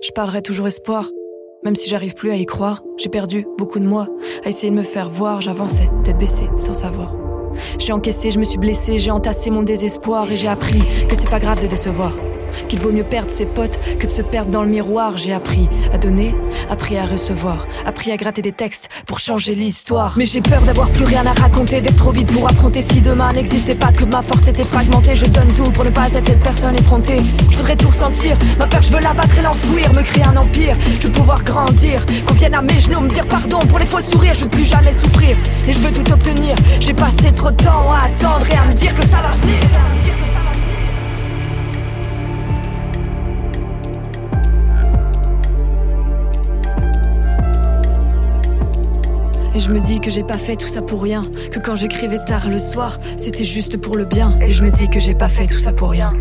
Je parlerai toujours espoir. Même si j'arrive plus à y croire, j'ai perdu beaucoup de moi. À essayer de me faire voir, j'avançais, tête baissée, sans savoir. J'ai encaissé, je me suis blessé, j'ai entassé mon désespoir. Et j'ai appris que c'est pas grave de décevoir, qu'il vaut mieux perdre ses potes que de se perdre dans le miroir. J'ai appris à donner, appris à recevoir, appris à gratter des textes pour changer l'histoire. Mais j'ai peur d'avoir plus rien à raconter, d'être trop vite pour affronter. Si demain n'existait pas, que ma force était fragmentée, je donne tout pour ne pas être cette personne effrontée. Je voudrais tout ressentir, ma peur je veux l'abattre et l'enfouir, me créer un empire, je veux pouvoir grandir, qu'on vienne à mes genoux me dire pardon pour les faux sourires. Je veux plus jamais souffrir et je veux tout obtenir. J'ai passé trop de temps à attendre et à me dire que ça va venir. Et je me dis que j'ai pas fait tout ça pour rien, que quand j'écrivais tard le soir, c'était juste pour le bien. Et je me dis que j'ai pas fait tout ça pour rien.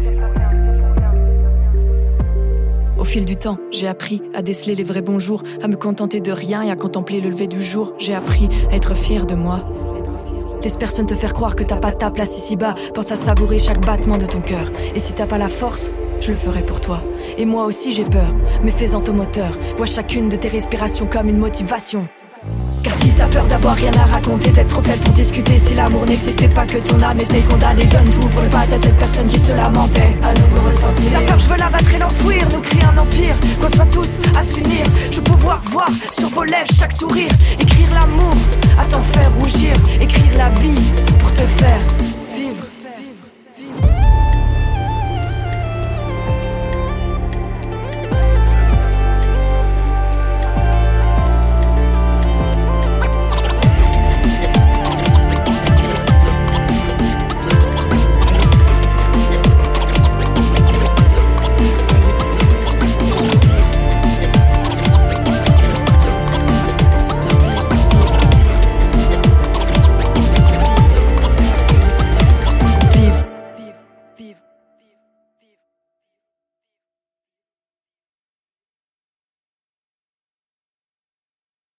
Au fil du temps, j'ai appris à déceler les vrais bons jours, à me contenter de rien et à contempler le lever du jour. J'ai appris à être fier de moi. Laisse personne te faire croire que t'as pas ta place ici-bas. Pense à savourer chaque battement de ton cœur. Et si t'as pas la force, je le ferai pour toi. Et moi aussi j'ai peur, mais fais-en ton moteur. Vois chacune de tes respirations comme une motivation. Car si t'as peur d'avoir rien à raconter, d'être trop faible pour discuter, si l'amour n'existait pas, que ton âme était condamnée, donne tout pour ne pas être cette personne qui se lamentait. À nouveau ressentir. Ta peur je veux l'abattre et l'enfouir, nous créer un empire, qu'on soit tous à s'unir. Je veux pouvoir voir sur vos lèvres chaque sourire, écrire l'amour à t'en faire.